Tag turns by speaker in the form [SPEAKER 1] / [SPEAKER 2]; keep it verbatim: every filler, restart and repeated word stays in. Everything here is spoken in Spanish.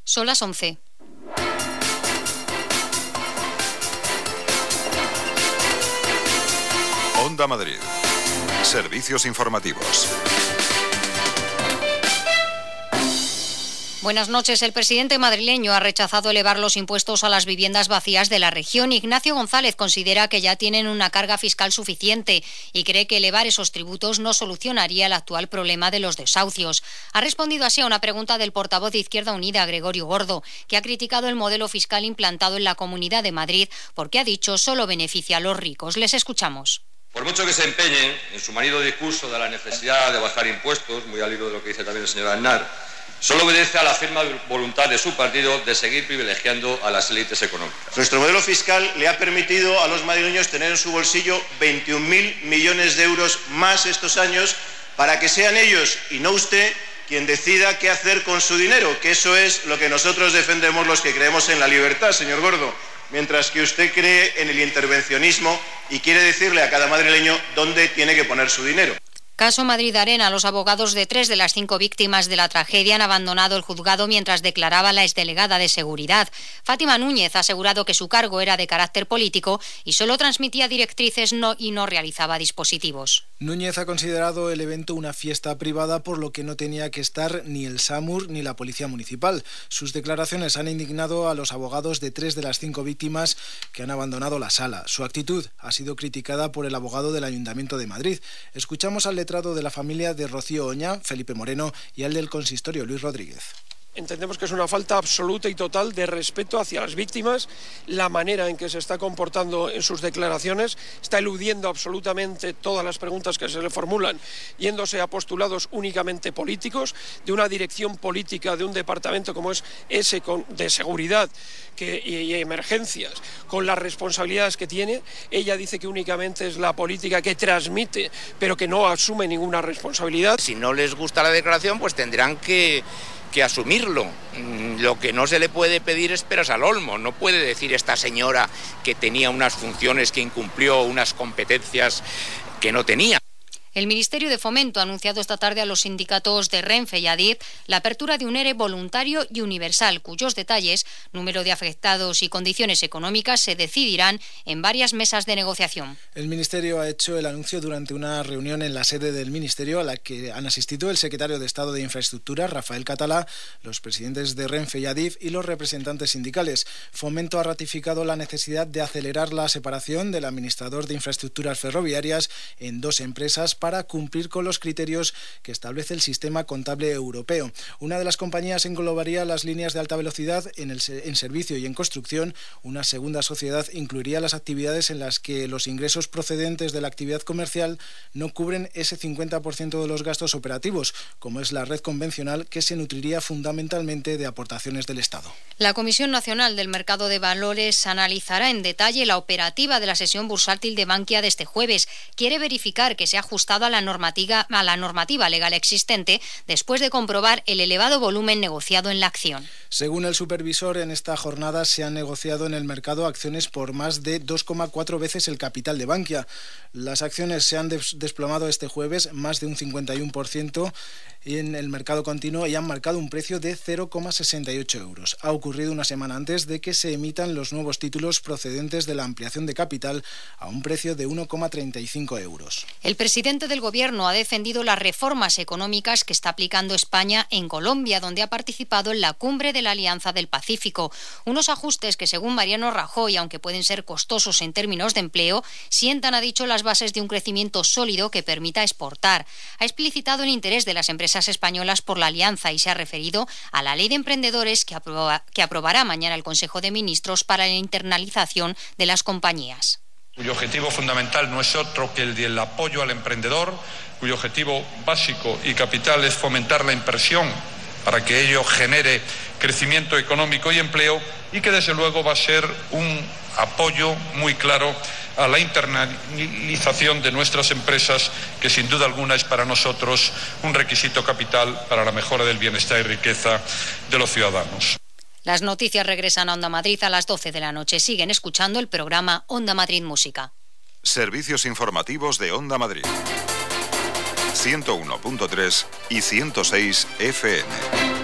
[SPEAKER 1] Son las once.
[SPEAKER 2] Onda Madrid. Servicios informativos.
[SPEAKER 1] Buenas noches. El presidente madrileño ha rechazado elevar los impuestos a las viviendas vacías de la región. Ignacio González considera que ya tienen una carga fiscal suficiente y cree que elevar esos tributos no solucionaría el actual problema de los desahucios. Ha respondido así a una pregunta del portavoz de Izquierda Unida, Gregorio Gordo, que ha criticado el modelo fiscal implantado en la Comunidad de Madrid porque, ha dicho, solo beneficia a los ricos. Les escuchamos.
[SPEAKER 3] Por mucho que se empeñen en su manido discurso de la necesidad de bajar impuestos, muy al hilo de lo que dice también el señor Aznar, solo obedece a la firme voluntad de su partido de seguir privilegiando a las élites económicas.
[SPEAKER 4] Nuestro modelo fiscal le ha permitido a los madrileños tener en su bolsillo veintiún mil millones de euros más estos años para que sean ellos y no usted quien decida qué hacer con su dinero, que eso es lo que nosotros defendemos los que creemos en la libertad, señor Gordo, mientras que usted cree en el intervencionismo y quiere decirle a cada madrileño dónde tiene que poner su dinero.
[SPEAKER 1] Caso Madrid Arena. Los abogados de tres de las cinco víctimas de la tragedia han abandonado el juzgado mientras declaraba la exdelegada de Seguridad. Fátima Núñez ha asegurado que su cargo era de carácter político y solo transmitía directrices no, y no realizaba dispositivos.
[SPEAKER 5] Núñez ha considerado el evento una fiesta privada, por lo que no tenía que estar ni el SAMUR ni la Policía Municipal. Sus declaraciones han indignado a los abogados de tres de las cinco víctimas que han abandonado la sala. Su actitud ha sido criticada por el abogado del Ayuntamiento de Madrid. Escuchamos al letrado de la familia de Rocío Oña, Felipe Moreno, y al del consistorio, Luis Rodríguez.
[SPEAKER 6] Entendemos que es una falta absoluta y total de respeto hacia las víctimas, la manera en que se está comportando en sus declaraciones, está eludiendo absolutamente todas las preguntas que se le formulan, yéndose a postulados únicamente políticos, de una dirección política de un departamento como es ese con, de seguridad que, y, y emergencias, con las responsabilidades que tiene. Ella dice que únicamente es la política que transmite, pero que no asume ninguna responsabilidad.
[SPEAKER 7] Si no les gusta la declaración, pues tendrán que... que asumirlo. Lo que no se le puede pedir es peras al olmo. No puede decir esta señora que tenía unas funciones que incumplió, unas competencias que no tenía.
[SPEAKER 1] El Ministerio de Fomento ha anunciado esta tarde a los sindicatos de Renfe y Adif la apertura de un ERE voluntario y universal, cuyos detalles, número de afectados y condiciones económicas se decidirán en varias mesas de negociación.
[SPEAKER 5] El Ministerio ha hecho el anuncio durante una reunión en la sede del Ministerio a la que han asistido el secretario de Estado de Infraestructura, Rafael Catalá, los presidentes de Renfe y Adif y los representantes sindicales. Fomento ha ratificado la necesidad de acelerar la separación del administrador de infraestructuras ferroviarias en dos empresas para cumplir con los criterios que establece el sistema contable europeo. Una de las compañías englobaría las líneas de alta velocidad en, el, en servicio y en construcción. Una segunda sociedad incluiría las actividades en las que los ingresos procedentes de la actividad comercial no cubren ese cincuenta por ciento de los gastos operativos, como es la red convencional, que se nutriría fundamentalmente de aportaciones del Estado.
[SPEAKER 1] La Comisión Nacional del Mercado de Valores analizará en detalle la operativa de la sesión bursátil de Bankia de este jueves. Quiere verificar que se ha ajustado a la normativa, a la normativa legal existente después de comprobar el elevado volumen negociado en la acción.
[SPEAKER 5] Según el supervisor, en esta jornada se han negociado en el mercado acciones por más de dos coma cuatro veces el capital de Bankia. Las acciones se han des- desplomado este jueves más de un cincuenta y uno por ciento en el mercado continuo y han marcado un precio de cero coma sesenta y ocho euros. Ha ocurrido una semana antes de que se emitan los nuevos títulos procedentes de la ampliación de capital a un precio de uno coma treinta y cinco euros.
[SPEAKER 1] El presidente del Gobierno ha defendido las reformas económicas que está aplicando España en Colombia, donde ha participado en la cumbre de la Alianza del Pacífico. Unos ajustes que, según Mariano Rajoy, aunque pueden ser costosos en términos de empleo, sientan, ha dicho, las bases de un crecimiento sólido que permita exportar. Ha explicitado el interés de las empresas españolas por la alianza y se ha referido a la ley de emprendedores que, aproba, que aprobará mañana el Consejo de Ministros para la internalización de las compañías.
[SPEAKER 8] Cuyo objetivo fundamental no es otro que el del apoyo al emprendedor, cuyo objetivo básico y capital es fomentar la inversión para que ello genere crecimiento económico y empleo, y que desde luego va a ser un apoyo muy claro a la internalización de nuestras empresas, que sin duda alguna es para nosotros un requisito capital para la mejora del bienestar y riqueza de los ciudadanos.
[SPEAKER 1] Las noticias regresan a Onda Madrid a las doce de la noche. Siguen escuchando el programa Onda Madrid Música.
[SPEAKER 2] Servicios informativos de Onda Madrid. ciento uno punto tres y ciento seis F M.